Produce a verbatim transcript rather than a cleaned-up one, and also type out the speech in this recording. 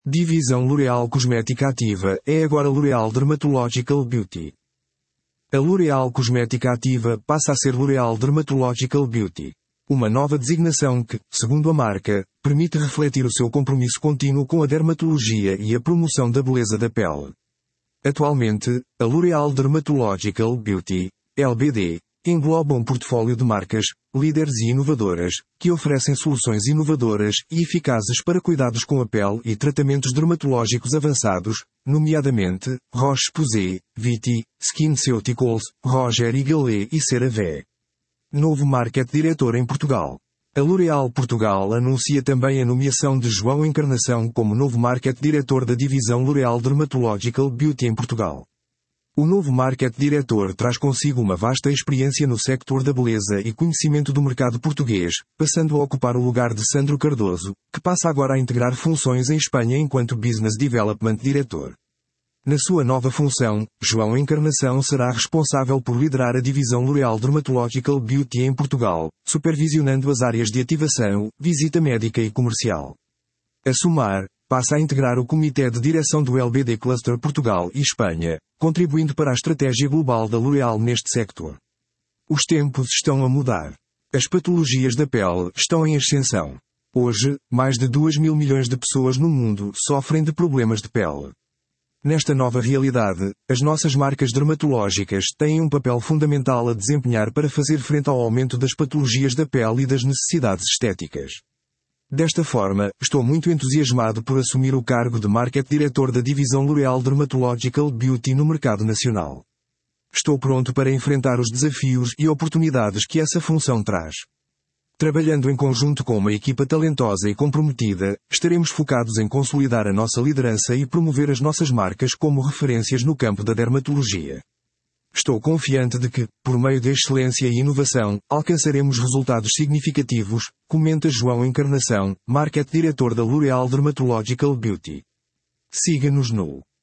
Divisão L'Oréal Cosmética Ativa é agora L'Oréal Dermatological Beauty. A L'Oréal Cosmética Ativa passa a ser L'Oréal Dermatological Beauty. Uma nova designação que, segundo a marca, permite refletir o seu compromisso contínuo com a dermatologia e a promoção da beleza da pele. Atualmente, a L'Oréal Dermatological Beauty, L B D, engloba um portfólio de marcas, líderes e inovadoras, que oferecem soluções inovadoras e eficazes para cuidados com a pele e tratamentos dermatológicos avançados, nomeadamente, Roche-Posay, Viti, SkinCeuticals, Roger e Gallet e CeraVe. Novo Market Diretor em Portugal. A L'Oréal Portugal anuncia também a nomeação de João Encarnação como novo Market Diretor da divisão L'Oréal Dermatological Beauty em Portugal. O novo Market Diretor traz consigo uma vasta experiência no sector da beleza e conhecimento do mercado português, passando a ocupar o lugar de Sandro Cardoso, que passa agora a integrar funções em Espanha enquanto Business Development Director. Na sua nova função, João Encarnação será responsável por liderar a divisão L'Oréal Dermatological Beauty em Portugal, supervisionando as áreas de ativação, visita médica e comercial. A somar, passa a integrar o Comitê de Direção do L B D Cluster Portugal e Espanha, contribuindo para a estratégia global da L'Oréal neste sector. Os tempos estão a mudar. As patologias da pele estão em ascensão. Hoje, mais de dois mil milhões de pessoas no mundo sofrem de problemas de pele. Nesta nova realidade, as nossas marcas dermatológicas têm um papel fundamental a desempenhar para fazer frente ao aumento das patologias da pele e das necessidades estéticas. Desta forma, estou muito entusiasmado por assumir o cargo de Market Diretor da divisão L'Oréal Dermatological Beauty no mercado nacional. Estou pronto para enfrentar os desafios e oportunidades que essa função traz. Trabalhando em conjunto com uma equipa talentosa e comprometida, estaremos focados em consolidar a nossa liderança e promover as nossas marcas como referências no campo da dermatologia. Estou confiante de que, por meio de excelência e inovação, alcançaremos resultados significativos, comenta João Encarnação, Market Diretor da L'Oréal Dermatological Beauty. Siga-nos no